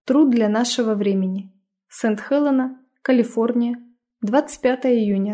Труд для нашего времени. Сент-Хелена, Калифорния, 25 июня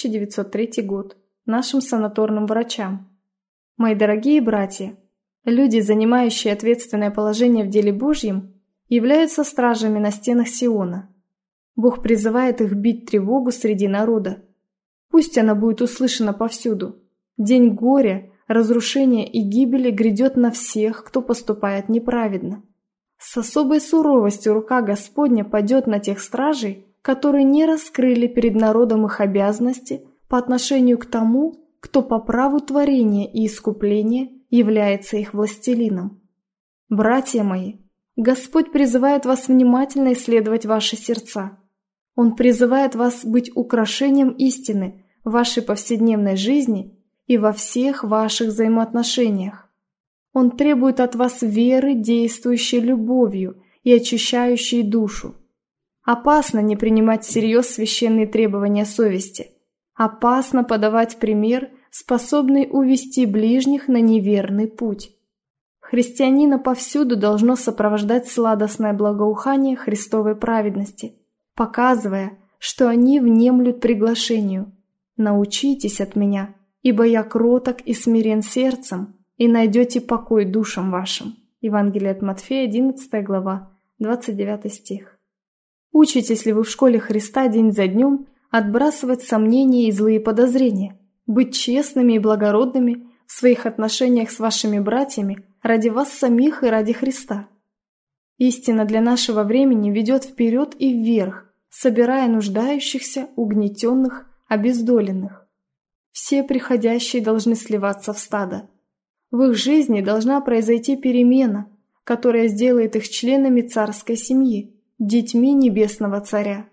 1903 год. Нашим санаторным врачам. Мои дорогие братья, люди, занимающие ответственное положение в деле Божьем, являются стражами на стенах Сиона. Бог призывает их бить тревогу среди народа. Пусть она будет услышана повсюду. День горя, разрушения и гибели грядет на всех, кто поступает неправедно. С особой суровостью рука Господня падет на тех стражей, которые не раскрыли перед народом их обязанности по отношению к тому, кто по праву творения и искупления является их властелином. Братья мои, Господь призывает вас внимательно исследовать ваши сердца. Он призывает вас быть украшением истины в вашей повседневной жизни и во всех ваших взаимоотношениях. Он требует от вас веры, действующей любовью и очищающей душу. Опасно не принимать всерьез священные требования совести. Опасно подавать пример, способный увести ближних на неверный путь. Христианина повсюду должно сопровождать сладостное благоухание Христовой праведности, показывая, что они внемлют приглашению. «Научитесь от меня, ибо я кроток и смирен сердцем, и найдете покой душам вашим». Евангелие от Матфея, 11 глава, 29 стих. Учитесь ли вы в школе Христа день за днем отбрасывать сомнения и злые подозрения, быть честными и благородными в своих отношениях с вашими братьями ради вас самих и ради Христа? Истина для нашего времени ведет вперед и вверх, собирая нуждающихся, угнетенных, обездоленных. Все приходящие должны сливаться в стадо. В их жизни должна произойти перемена, которая сделает их членами царской семьи, детьми Небесного Царя.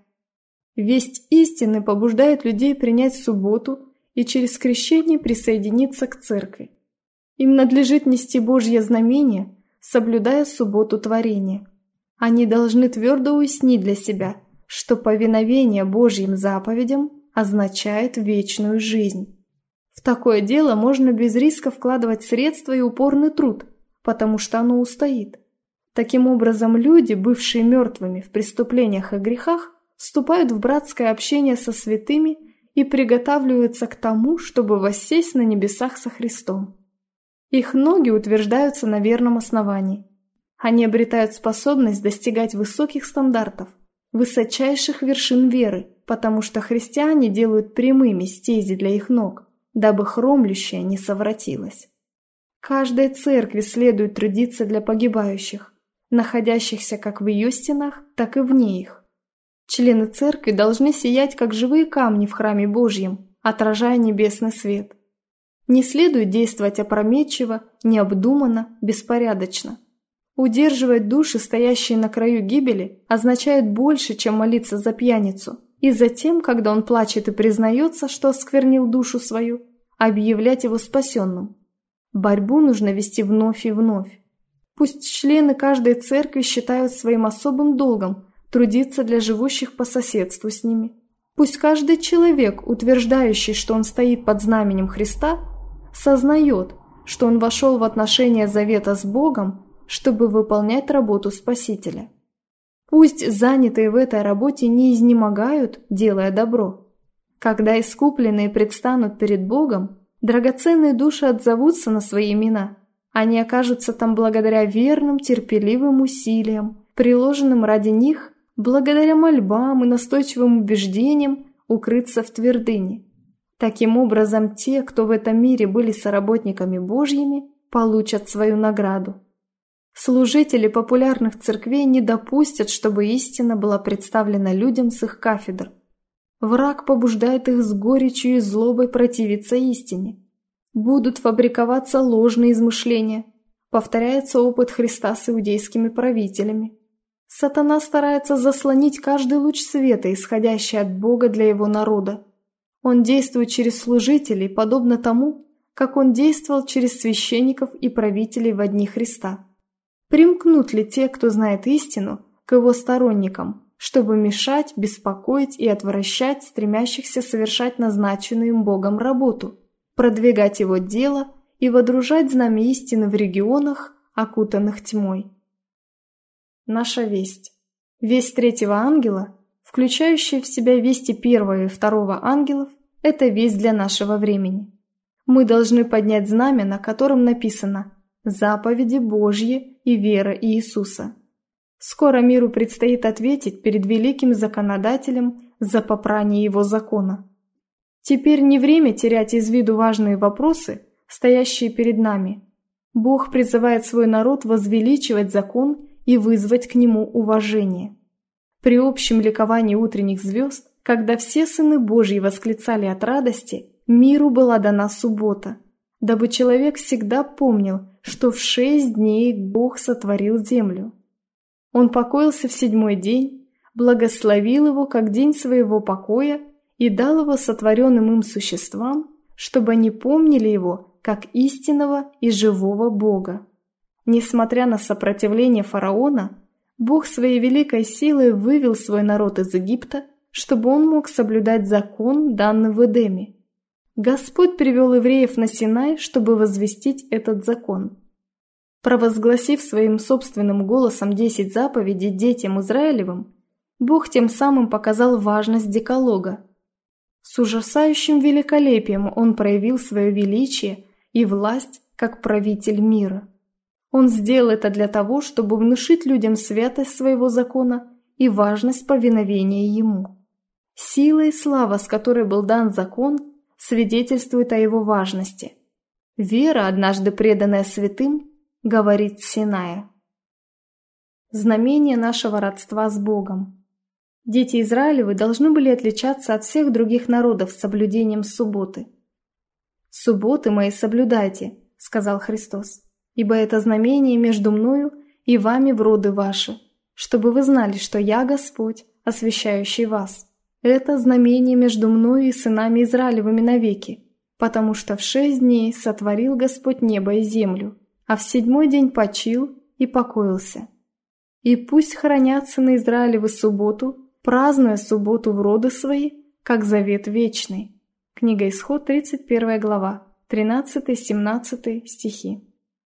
Весть истины побуждает людей принять субботу и через крещение присоединиться к церкви. Им надлежит нести Божье знамение, соблюдая субботу творения. Они должны твердо уяснить для себя, что повиновение Божьим заповедям означает вечную жизнь. В такое дело можно без риска вкладывать средства и упорный труд, потому что оно устоит. Таким образом, люди, бывшие мертвыми в преступлениях и грехах, вступают в братское общение со святыми и приготавливаются к тому, чтобы воссесть на небесах со Христом. Их ноги утверждаются на верном основании. Они обретают способность достигать высоких стандартов, высочайших вершин веры, потому что христиане делают прямыми стези для их ног, дабы хромлющее не совратилось. Каждой церкви следует трудиться для погибающих, находящихся как в ее стенах, так и вне их. Члены церкви должны сиять, как живые камни в храме Божьем, отражая небесный свет. Не следует действовать опрометчиво, необдуманно, беспорядочно. Удерживать души, стоящие на краю гибели, означает больше, чем молиться за пьяницу, и затем, когда он плачет и признается, что осквернил душу свою, объявлять его спасенным. Борьбу нужно вести вновь и вновь. Пусть члены каждой церкви считают своим особым долгом трудиться для живущих по соседству с ними. Пусть каждый человек, утверждающий, что он стоит под знаменем Христа, сознает, что он вошел в отношения завета с Богом, чтобы выполнять работу Спасителя. Пусть занятые в этой работе не изнемогают, делая добро. Когда искупленные предстанут перед Богом, драгоценные души отзовутся на свои имена. Они окажутся там благодаря верным, терпеливым усилиям, приложенным ради них, благодаря мольбам и настойчивым убеждениям укрыться в твердыне. Таким образом, те, кто в этом мире были соработниками Божьими, получат свою награду. Служители популярных церквей не допустят, чтобы истина была представлена людям с их кафедр. Враг побуждает их с горечью и злобой противиться истине. Будут фабриковаться ложные измышления. Повторяется опыт Христа с иудейскими правителями. Сатана старается заслонить каждый луч света, исходящий от Бога для его народа. Он действует через служителей, подобно тому, как он действовал через священников и правителей во дни Христа. Примкнут ли те, кто знает истину, к его сторонникам, чтобы мешать, беспокоить и отвращать стремящихся совершать назначенную им Богом работу, продвигать его дело и водружать знамя истины в регионах, окутанных тьмой? Наша весть. Весть третьего ангела, включающая в себя вести первого и второго ангелов, это весть для нашего времени. Мы должны поднять знамя, на котором написано «Заповеди Божьи и вера Иисуса». Скоро миру предстоит ответить перед великим законодателем за попрание его закона. Теперь не время терять из виду важные вопросы, стоящие перед нами. Бог призывает свой народ возвеличивать закон и вызвать к нему уважение. При общем ликовании утренних звезд, когда все сыны Божьи восклицали от радости, миру была дана суббота, дабы человек всегда помнил, что в 6 дней Бог сотворил землю. Он покоился в 7-й день, благословил его как день своего покоя и дал его сотворенным им существам, чтобы они помнили его как истинного и живого Бога. Несмотря на сопротивление фараона, Бог своей великой силой вывел свой народ из Египта, чтобы он мог соблюдать закон, данный в Эдеме. Господь привел евреев на Синай, чтобы возвестить этот закон. Провозгласив своим собственным голосом 10 заповедей детям Израилевым, Бог тем самым показал важность декалога. С ужасающим великолепием Он проявил свое величие и власть как правитель мира. Он сделал это для того, чтобы внушить людям святость своего закона и важность повиновения ему. Сила и слава, с которой был дан закон, свидетельствует о его важности. Вера, однажды преданная святым, говорит Синая. Знамение нашего родства с Богом. Дети Израилевы должны были отличаться от всех других народов соблюдением субботы. «Субботы мои соблюдайте», — сказал Христос, «ибо это знамение между мною и вами в роды ваши, чтобы вы знали, что я Господь, освящающий вас. Это знамение между мною и сынами Израилевыми навеки, потому что в 6 дней сотворил Господь небо и землю, а в 7-й день почил и покоился. И пусть хранят сыны Израилевы субботу, празднуя субботу в роды свои, как завет вечный». Книга Исход, 31 глава, 13-17 стихи.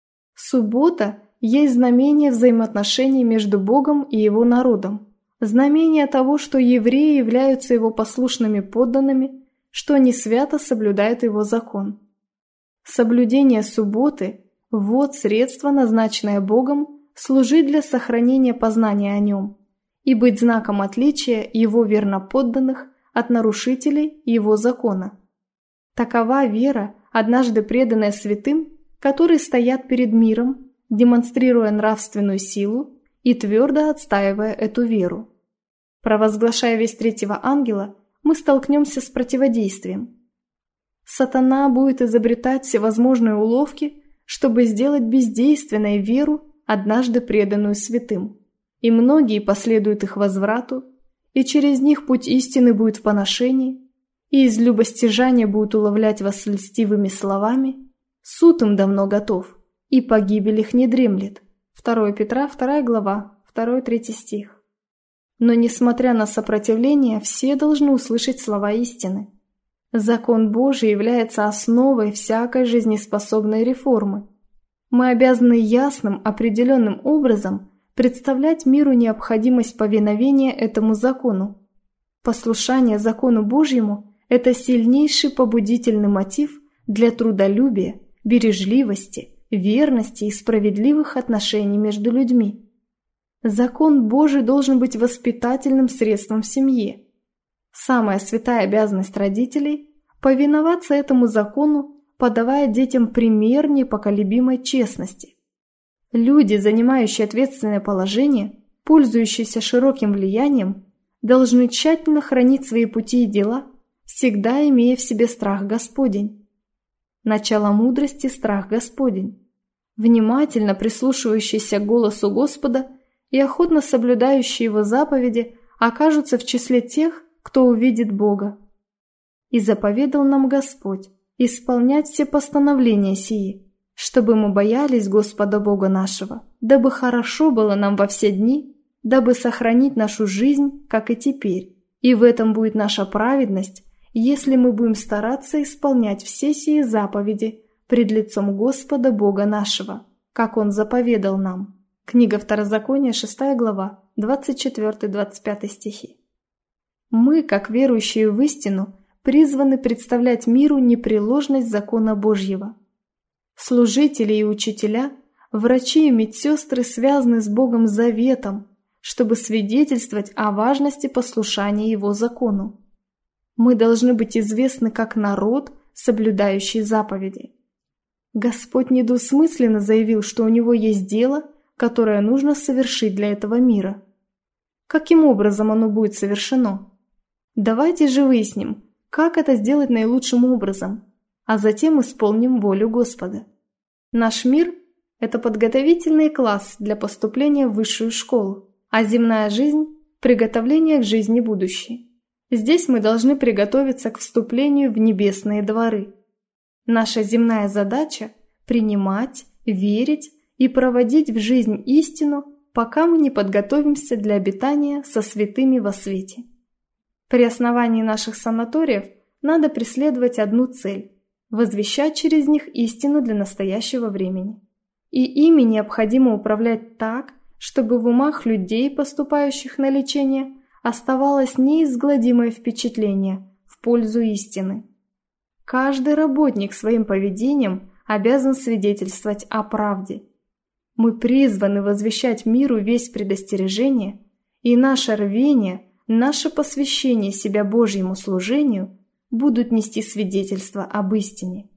Суббота есть знамение взаимоотношений между Богом и Его народом, знамение того, что евреи являются Его послушными подданными, что они свято соблюдают Его закон. Соблюдение субботы – вот средство, назначенное Богом, служить для сохранения познания о Нем и быть знаком отличия Его верноподданных от нарушителей Его закона. Такова вера, однажды преданная святым, которые стоят перед миром, демонстрируя нравственную силу и твердо отстаивая эту веру. Провозглашая весть третьего ангела, мы столкнемся с противодействием. Сатана будет изобретать всевозможные уловки, чтобы сделать бездейственной веру, однажды преданную святым, и многие последуют их возврату, и через них путь истины будет в поношении, и из любостяжания будут уловлять вас льстивыми словами, суд им давно готов, и погибель их не дремлет. 2 Петра, 2 глава, 2-3 стих. Но несмотря на сопротивление, все должны услышать слова истины. Закон Божий является основой всякой жизнеспособной реформы. Мы обязаны ясным, определенным образом представлять миру необходимость повиновения этому закону. Послушание закону Божьему – это сильнейший побудительный мотив для трудолюбия, бережливости, верности и справедливых отношений между людьми. Закон Божий должен быть воспитательным средством в семье. Самая святая обязанность родителей – повиноваться этому закону, подавая детям пример непоколебимой честности. Люди, занимающие ответственное положение, пользующиеся широким влиянием, должны тщательно хранить свои пути и дела, всегда имея в себе страх Господень. Начало мудрости – страх Господень. Внимательно прислушивающиеся к голосу Господа и охотно соблюдающие Его заповеди окажутся в числе тех, кто увидит Бога. «И заповедал нам Господь исполнять все постановления сии, чтобы мы боялись Господа Бога нашего, дабы хорошо было нам во все дни, дабы сохранить нашу жизнь, как и теперь. И в этом будет наша праведность, если мы будем стараться исполнять все сии заповеди пред лицом Господа Бога нашего, как Он заповедал нам». Книга Второзакония, 6 глава, 24-25 стихи. Мы, как верующие в истину, призваны представлять миру непреложность закона Божьего. Служители и учителя, врачи и медсестры связаны с Богом заветом, чтобы свидетельствовать о важности послушания Его закону. Мы должны быть известны как народ, соблюдающий заповеди. Господь недвусмысленно заявил, что у Него есть дело, которое нужно совершить для этого мира. Каким образом оно будет совершено? Давайте же выясним, как это сделать наилучшим образом, а затем исполним волю Господа. Наш мир – это подготовительный класс для поступления в высшую школу, а земная жизнь – приготовление к жизни будущей. Здесь мы должны приготовиться к вступлению в небесные дворы. Наша земная задача – принимать, верить и проводить в жизнь истину, пока мы не подготовимся для обитания со святыми во свете. При основании наших санаториев надо преследовать одну цель – возвещать через них истину для настоящего времени. И ими необходимо управлять так, чтобы в умах людей, поступающих на лечение, оставалось неизгладимое впечатление в пользу истины. Каждый работник своим поведением обязан свидетельствовать о правде. Мы призваны возвещать миру весть предостережения, и наше рвение, наше посвящение себя Божьему служению будут нести свидетельство об истине.